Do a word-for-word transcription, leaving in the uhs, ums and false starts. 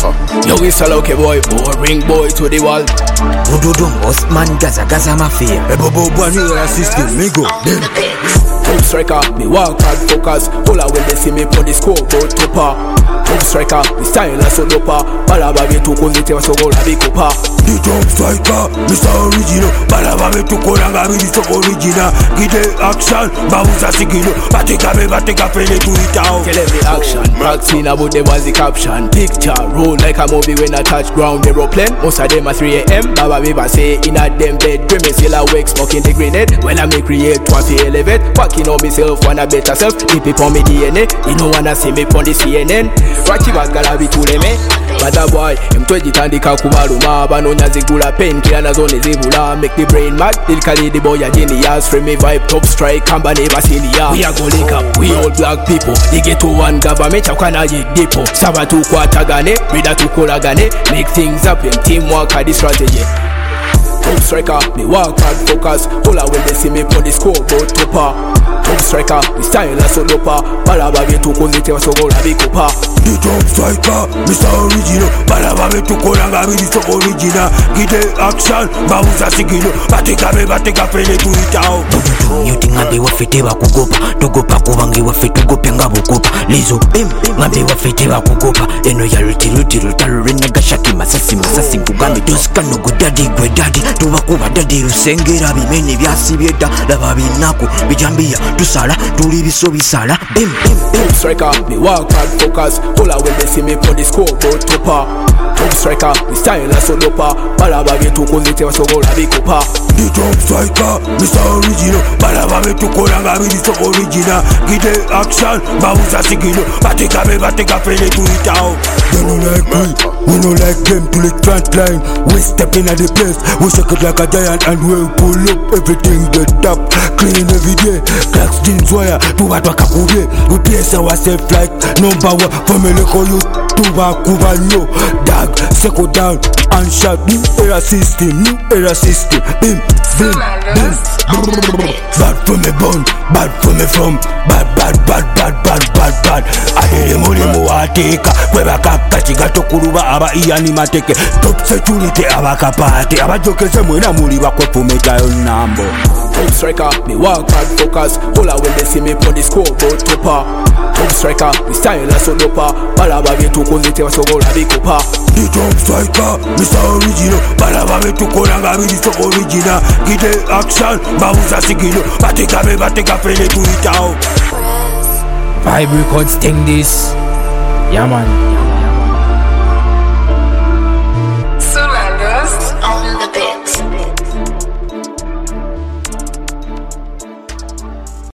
Never. Yo, we sell okay boy, boring boy to the wall. Dududum, Osman, Gaza, Gaza Mafia. Ebobo, Bwani, assistant, me go. Top striker, me walk hard focus. All I when they see me put the scoreboard topper. Top striker, me style as a doper. Balaba me to konzite wa sogola bikopa. The top striker, Mister Original. Balaba me to konanga me the original. Gide action, bauza sigilo. Batika me batika pele to it out. Tell every action, vaccine about them was the caption. Picture, roll like a movie when I touch ground. Aeroplane, most of them at three a m Baba Beba say in a them bed. Dream is still awake, smoking the grenade. When I me create, want to elevate. Fucking on myself, wanna better self. Keep it on me D N A. You know wanna see me on the C N N. Rachi bagala bitule me. Bada boy, mtweji tandika kubaluma. Banonya zigula pen, kiana zone zibula. Make the brain mad, ilkali the boy a genius. Free me vibe, top strike, kamba neba senior. We are go link up, we all black people. They get to one government, chakana ye depo. Sabatu kwa tagane, brida tu kola gane. Make things happen, teamwork are the strategy. Top striker, me walk hard focus. All I when they see me on the scoreboard topper. Top striker, me style as a doper. Balaba me to konzite wa sogola bikopa. The top striker, Mister Original. Balaba me to konanga me the original. Gide action, bauza sigilo. Batika me batika pele to it out. Yuti ngambe wafete bakugopa. Tugopa kubange wafete tugope ngabugopa. Lizo bim, ngambe wafete bakugopa. Eno ya ruti ruti rutalo rena gashaki masasi masasi kugambe. Doska no godadi gwedadi. Tubakuba dadi rusengera bimene byasi byeda. Laba binaku bijambia. Tusala, tuli biso bisala. Bim, bim, bim. Top striker, me walk hard focus. All I when they see me on the scoreboard topper. Top striker, me style as a doper. Balaba me to konzite wa sogola bikopa. The top striker, Mister Original. Balaba me to konanga me the original. Gide action, bauza sigilo. Batika me batika pele to it out. They don't like me, we don't like them to the front line. We step in at the place, we shake it like a giant and we pull up everything get up. Clean every day, cracks jeans wire, to what wakakube. We place ourselves like number one. Family call you, to wakuba no. Dag, circle down and shot. New era system, new era system. Bim, bim, bim. Bad for me bone, bad for me from. Bad, bad, bad, bad, bad, bad, bad. Adele muli muateka, kweba kaka chiga tokuruba aba iyani mateke. Top security aba kapate, aba jokese mwena muli bakwe fumeka yon nambo. Top striker, me walk hard focus. All I when they see me on the scoreboard topper. Top striker, me style as a doper. Balaba me to konzite wa sogola bikopa. The top striker, Mister Original. Balaba me to konanga me the original. Gide action, bauza sigilo. Batika me batika pele to it out. Vibe Records, thing this. Yeah man.